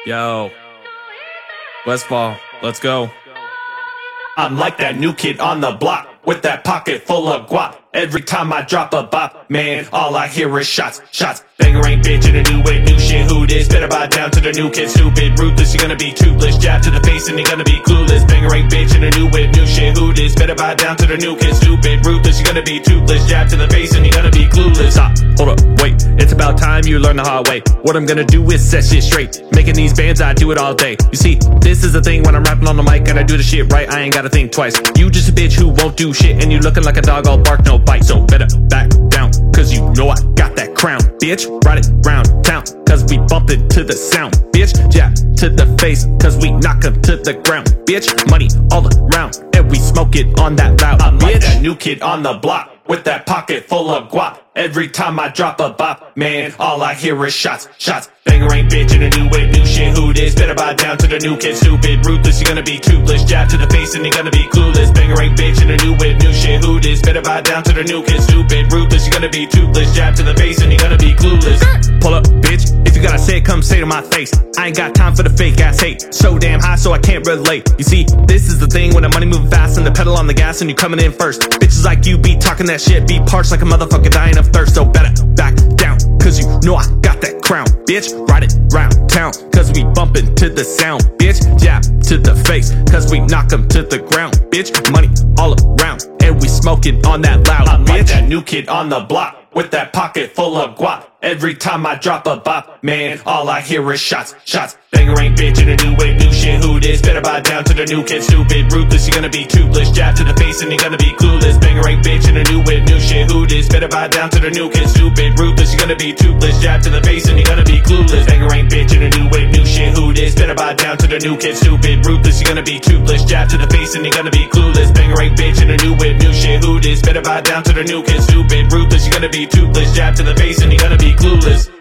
Yo, Westfall, let's go. I'm like that new kid on the block with that pocket full of guap. Every time I drop a bop, man, all I hear is shots, shots. Bangarang bitch in a new wave, new shit, who this? Better buy down to the new kid, stupid, ruthless, you're gonna be toothless. Jab to the face and you're gonna be clueless. Bangarang bitch in a new wave, new shit, who this? Better buy down to the new kid, stupid, ruthless, you're gonna be toothless. Jab to the face and you're gonna be clueless. Stop, hold up, wait, it's about time you learn the hard way. What I'm gonna do is set shit straight. Making these bands, I do it all day. You see, this is the thing when I'm rapping on the mic and I do the shit right, I ain't gotta think twice. You just a bitch who won't do shit and you looking like a dog, all bark, no bite. So better back down, cause you know I got that crown, bitch. Ride it round town, cause we bump it to the sound, bitch. Jab to the face, cause we knock him to the ground, bitch. Money all around, and we smoke it on that loud, I'm bitch. like that new kid on the block with that pocket full of guap. Every time I drop a bop, man, all I hear is shots, shots. Bangarang bitch in a new wave, new shit, who this? Better buy down to the new kid, stupid, ruthless, you're gonna be toothless. Jab to the face and you're gonna be clueless. Bangarang bitch in a new wave, new shit, who this? Better buy down to the new kid, stupid, ruthless, you're gonna be toothless. Jab to the face and you're gonna be clueless. Pull up, bitch, if you gotta say it, come say to my face. I ain't got time for the fake ass hate. So damn high, so I can't relate. You see, this is the thing when the money moving fast and the pedal on the gas and you coming in first. Bitches like you be talking that shit, be parched like a motherfucker dying of thirst. So better back down, cause you know I got that crown, bitch. Ride it round town, cause we bumpin' to the sound, bitch. Jab to the face, cause we knock 'em to the ground, bitch. Money all around, and we smoke it on that loud, I'm bitch. like that new kid on the block with that pocket full of guap. Every time I drop a bop, man, all I hear is shots, shots. Bangarang bitch in a new wave, new shit, who this? Better buy down to the new kid, stupid, ruthless, you're gonna be toothless. Jab to the face and you're gonna be clueless. Bangarang bitch in a new wave, new shit, who this? Better buy down to the new kid, stupid, ruthless, you're gonna be toothless. Jab to the face and you're gonna be clueless. Bangarang bitch in a new wave, new shit, who this? Better buy down to the new kid, stupid, ruthless, you're gonna be toothless. Jab to the face and you're gonna be clueless. Bangarang bitch in a new wave, new shit, who this? Better buy down to the new kid, stupid, ruthless, you're gonna be toothless. Jab to the face and you're gonna be clueless.